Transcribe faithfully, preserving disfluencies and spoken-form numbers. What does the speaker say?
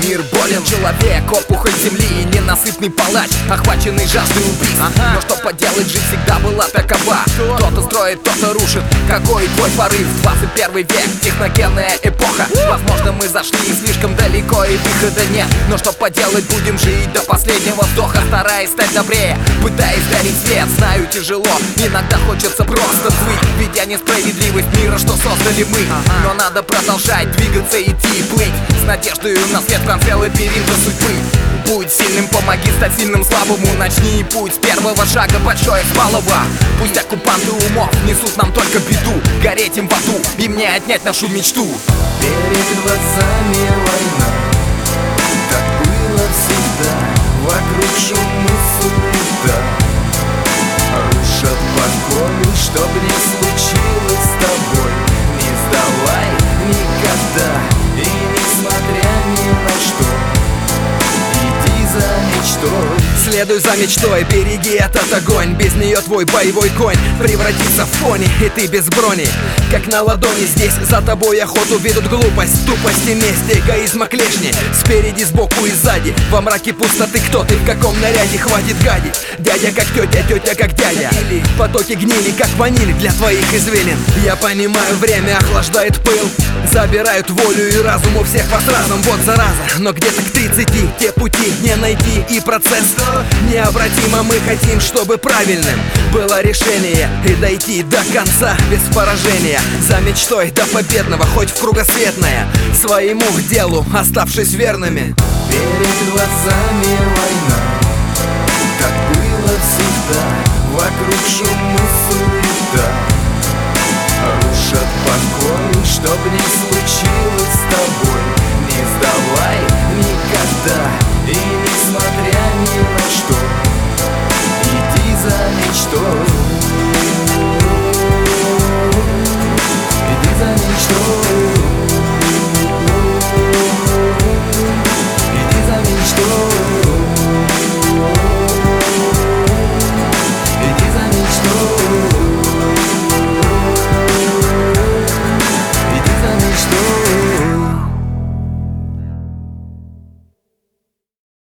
мир болен. Человек, опухоль земли, ненасытный палач, охваченный жаждой убийств. Ага. Но что поделать, жизнь всегда была такова. Кто-то строит, кто-то рушит. Какой твой порыв? двадцать первый век, техногенная эпоха. Возможно, мы зашли слишком далеко и выхода нет. Но что поделать, будем жить до последнего вдоха, стараясь стать добрее, пытаясь дарить свет. Знаю, тяжело, иногда хочется просто взвыть, видя несправедливость мира, что создали мы. Но надо продолжать двигаться, идти, плыть с надеждой на свет в конце лабиринта судьбы. Будь сильным, помоги стать сильным слабому. Начни путь с первого шага, большое с малого. Пусть оккупанты умов несут нам только беду, гореть им в аду и мне отнять нашу мечту. Перед глазами война, так было всегда. Вокруг шум и суета, рушат покой. Чтоб не случилось с тобой, не сдавай никогда. И несмотря ни на что, иди за мечтой. Следуй за мечтой, береги этот огонь. Без нее твой боевой конь превратится в пони, и ты без брони, как на ладони. Здесь за тобой охоту ведут глупость, тупость и месть, эгоизма клешни. Спереди, сбоку и сзади, во мраке пустоты. Кто ты, в каком наряде, хватит гадить. Дядя как тетя, тетя как дядя. Или потоки гнили, как ваниль для твоих извилин. Я понимаю, время охлаждает пыл, забирают волю и разум у всех вас разом. Вот зараза, но где-то к тридцати те пути не найти, и процесс необратимо. Мы хотим, чтобы правильным было решение и дойти до конца без поражения. За мечтой до победного, хоть в кругосветное, своему делу оставшись верными. Перед глазами война, так было всегда. Вокруг